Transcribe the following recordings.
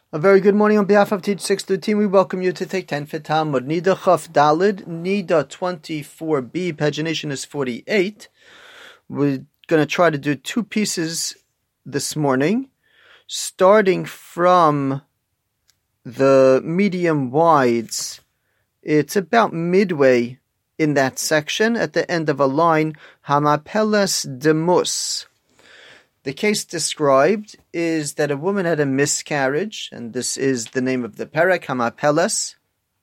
A very good morning on behalf of Teach 6 team. We welcome you to take 10 for Talmud. Nida Chaf Dalid, Nida 24b, pagination is 48. We're going to try to do two pieces this morning, starting from the medium wides. It's about midway in that section, at the end of a line, Hamapeles Demus. The case described is that a woman had a miscarriage, and this is the name of the perek, Hamapeles.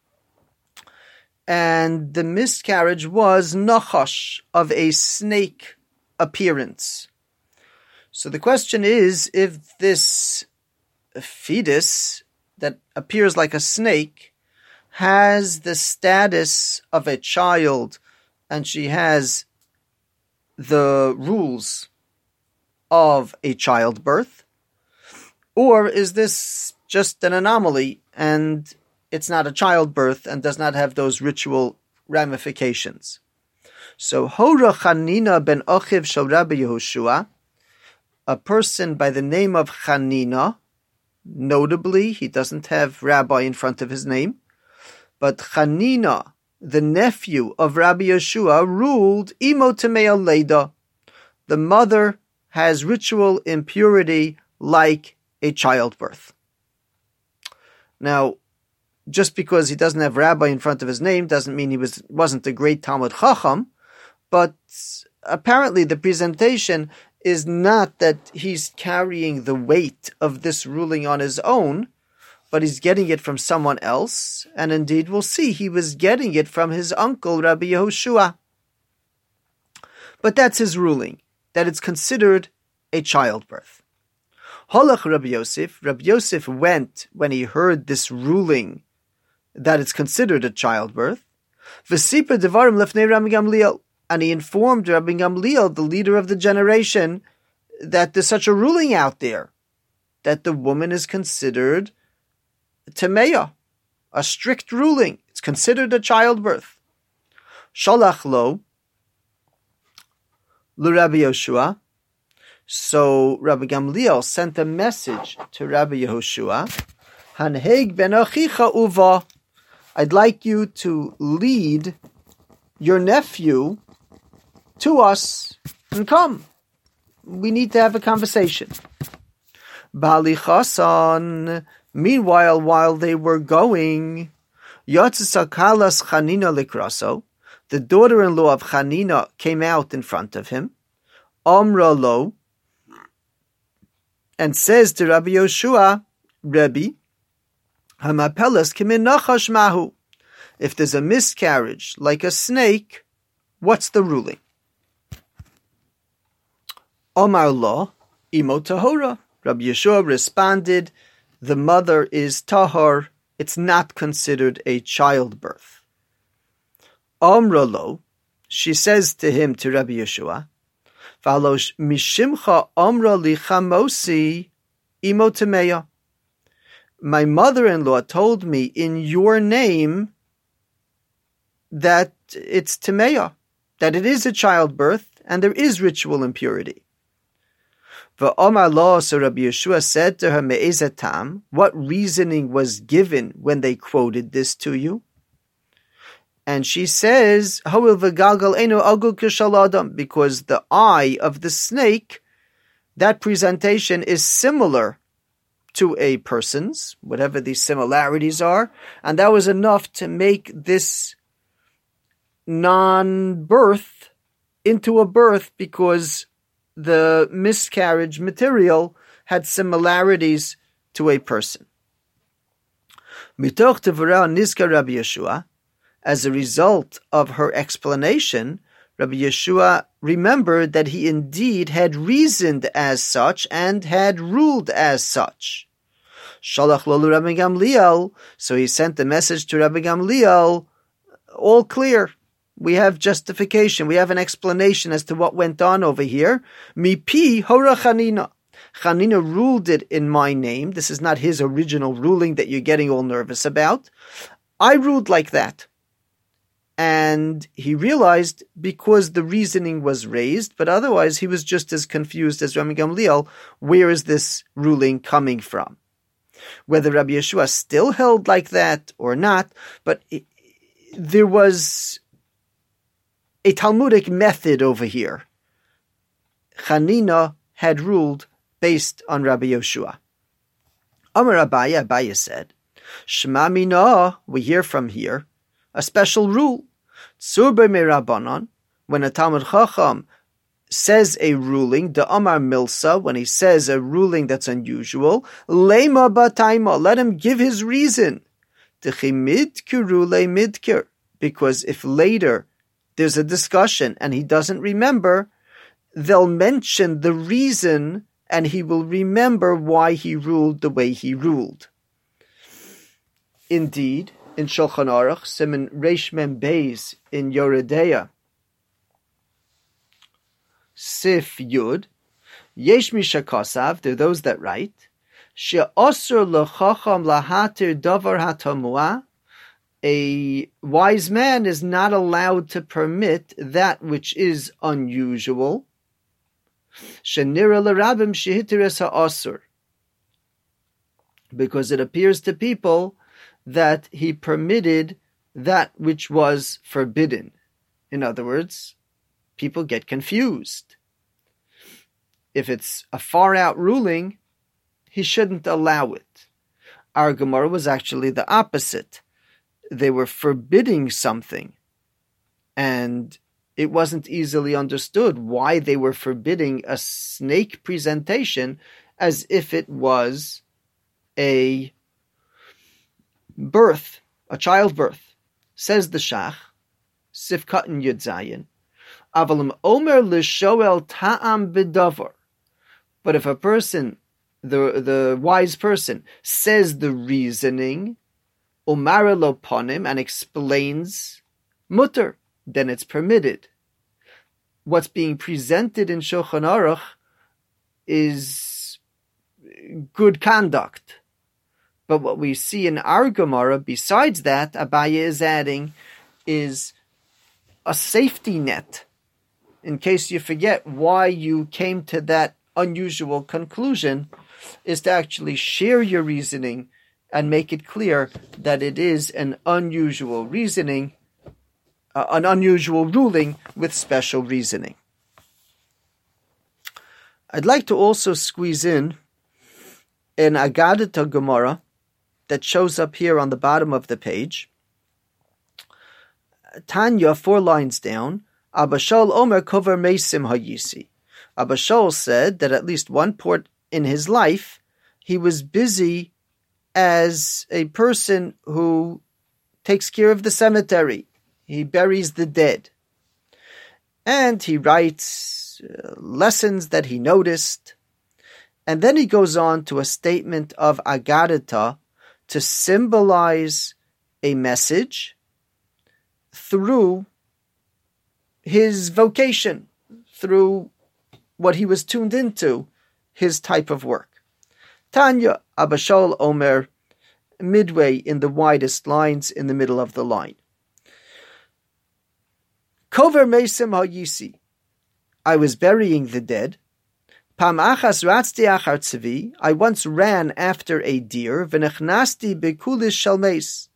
And the miscarriage was nachash, of a snake appearance. So the question is, if this fetus that appears like a snake has the status of a child, and she has the rules of a childbirth, or is this just an anomaly and it's not a childbirth and does not have those ritual ramifications? So, Hora Chanina ben Ochiv shel Rabbi Yehoshua, a person by the name of Chanina, notably, he doesn't have rabbi in front of his name, but Chanina, the nephew of Rabbi Yehoshua, ruled Imo Tamei Leida. The mother has ritual impurity like a childbirth. Now, just because he doesn't have rabbi in front of his name doesn't mean he wasn't a great Talmud Chacham, but apparently the presentation is not that he's carrying the weight of this ruling on his own, but he's getting it from someone else, and indeed we'll see he was getting it from his uncle Rabbi Yehoshua. But that's his ruling, that it's considered a childbirth. Holach Rabbi Yosef. Rabbi Yosef went when he heard this ruling that it's considered a childbirth. V'sipra devarim lefnei Rabbi Gamliel, and he informed Rabbi Gamliel, the leader of the generation, that there's such a ruling out there, that the woman is considered temeya, a strict ruling. It's considered a childbirth. Shalach lo Rabbi Yehoshua. So Rabbi Gamliel sent a message to Rabbi Yehoshua, Hanheg ben achicha uva, I'd like you to lead your nephew to us and come. We need to have a conversation. Bali Chasan, meanwhile, while they were going, Yatzisakalas Chanina likraso, the daughter-in-law of Chanina came out in front of him, Amra lo, and says to Rabbi Yehoshua, Rebbe, Hamapeles kimin nachash mahu. If there's a miscarriage like a snake, what's the ruling? Omar lo, imo tahora. Rabbi Yehoshua responded, the mother is tahor, it's not considered a childbirth. Amra lo, she says to him, to Rabbi Yehoshua, Valosh mishimcha amra li chamosi imo temeya. My mother-in-law told me in your name that it's temeya, that it is a childbirth and there is ritual impurity. V'omar lo, so Rabbi Yehoshua said to her, me'ezatam, what reasoning was given when they quoted this to you? And she says, because the eye of the snake, that presentation is similar to a person's, whatever these similarities are, and that was enough to make this non-birth into a birth because the miscarriage material had similarities to a person. Mitoch tevorah nizkar Rabbi Yehoshua. As a result of her explanation, Rabbi Yehoshua remembered that he indeed had reasoned as such and had ruled as such. Shalach lo Rabbi Gamliel, so he sent a message to Rabbi Gamliel, all clear. We have justification, we have an explanation as to what went on over here. Mipi hora Chanina. Chanina ruled it in my name. This is not his original ruling that you're getting all nervous about. I ruled like that. And he realized, because the reasoning was raised, but otherwise he was just as confused as Rabbi Gamliel, where is this ruling coming from? Whether Rabbi Yeshua still held like that or not, but there was a Talmudic method over here. Chanina had ruled based on Rabbi Yeshua. Amar Abaye said, Shema Mina, we hear from here, a special rule. Tzurbe Merabanan, when a Talmud Chacham says a ruling, the Amar Milsa, when he says a ruling that's unusual, Lema Bataima, let him give his reason. Because if later there's a discussion and he doesn't remember, they'll mention the reason and he will remember why he ruled the way he ruled. Indeed, in Shulchan Aruch, Siman Reish Mem Beis in Yoredeya, Sif Yud, Yesh Mishakasav, there are those that write, She'osur l'chacham lahatir davar hatamua, a wise man is not allowed to permit that which is unusual. Shenira l'rabim shehitiris ha'osur, because it appears to people that he permitted that which was forbidden. In other words, people get confused. If it's a far-out ruling, he shouldn't allow it. Our Gemara was actually the opposite. They were forbidding something, and it wasn't easily understood why they were forbidding a snake presentation as if it was a birth, a childbirth. Says the Shach, Sifkat and Yud Zayin, Avalim Omer l'shoel ta'am b'davar. But if a person, the wise person, says the reasoning, Umara lo ponim, and explains mutter, then it's permitted. What's being presented in Shulchan Aruch is good conduct. But what we see in our Gemara, besides that, Abaye is adding, is a safety net. In case you forget why you came to that unusual conclusion, is to actually share your reasoning and make it clear that it is an unusual reasoning, an unusual ruling with special reasoning. I'd like to also squeeze in an Agadah Gemara that shows up here on the bottom of the page. Tanya, 4 lines down, Abba Shaul Omer Kover Meisim Hayisi. Abba Shaul said that at least one point in his life, he was busy as a person who takes care of the cemetery. He buries the dead. And he writes lessons that he noticed. And then he goes on to a statement of Agadita to symbolize a message through his vocation, through what he was tuned into, his type of work. Tanya, Abba Shaul Omer, midway in the widest lines in the middle of the line. Kover Meisim Hayisi, I was burying the dead. Pam achas ratzti achar tzvi, I once ran after a deer, v'nechnasti bekulis shalmeis,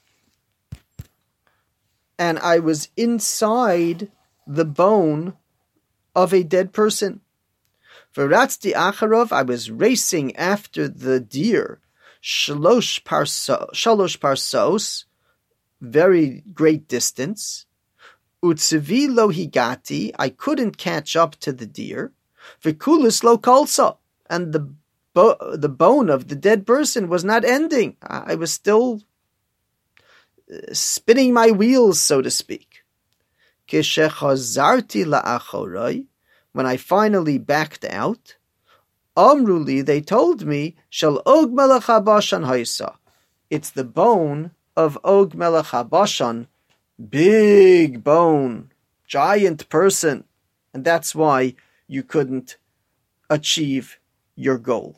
and I was inside the bone of a dead person. V'ratzti acharov, I was racing after the deer, shalosh parsos, very great distance. Utzvi lo higati, I couldn't catch up to the deer. V'kulis lo kolsa, and the bone of the dead person was not ending. I was still spinning my wheels, so to speak. Keshechazarti la'achorai, when I finally backed out, Amruli, they told me, Shal Og Melech HaBashan Haisa, it's the bone of Og Melech HaBashan, big bone, giant person, and that's why you couldn't achieve your goal.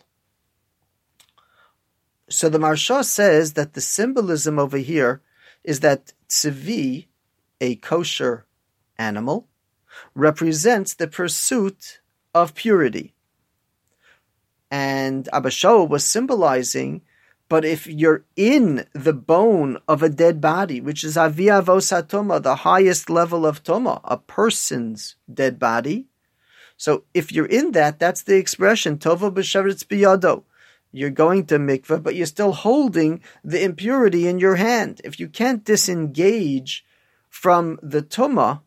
So the Maharsha says that the symbolism over here is that tzvi, a kosher animal, represents the pursuit of purity. And Abba Shaul was symbolizing But if you're in the bone of a dead body, which is Avi Avos HaToma, the highest level of Toma, a person's dead body. So if you're in that, that's the expression, Tova B'Sheretz B'Yado. You're going to mikveh, but you're still holding the impurity in your hand. If you can't disengage from the Toma,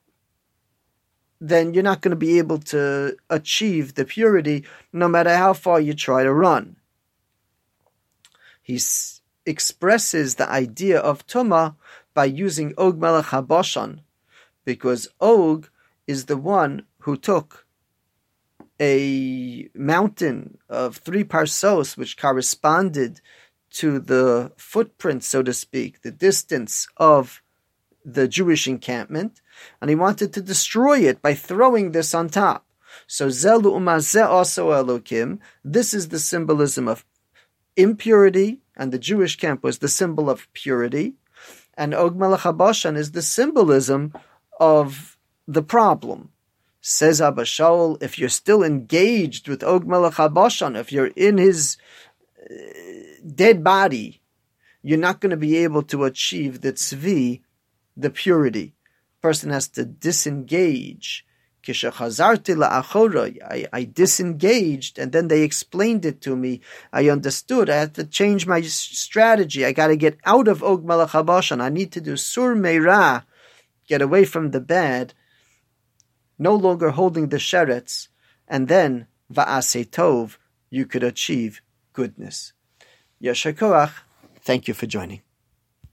then you're not going to be able to achieve the purity, no matter how far you try to run. He expresses the idea of Tumah by using Og Melech HaBashan, because Og is the one who took a mountain of 3 parsos, which corresponded to the footprint, so to speak, the distance of the Jewish encampment, and he wanted to destroy it by throwing this on top. So Zelu Umazeh also Elokim, this is the symbolism of impurity, and the Jewish camp was the symbol of purity, and Og Melech HaBashan is the symbolism of the problem. Says Abba Shaul, if you're still engaged with Og Melech HaBashan, if you're in his dead body, you're not going to be able to achieve the tzvi, the purity. Person has to disengage. I disengaged, and then they explained it to me. I understood. I had to change my strategy. I got to get out of Og Melech HaBashan. I need to do Sur Meirah, get away from the bad, no longer holding the sheretz, and then Va'aseh Tov, you could achieve goodness. Yasher Koach, thank you for joining.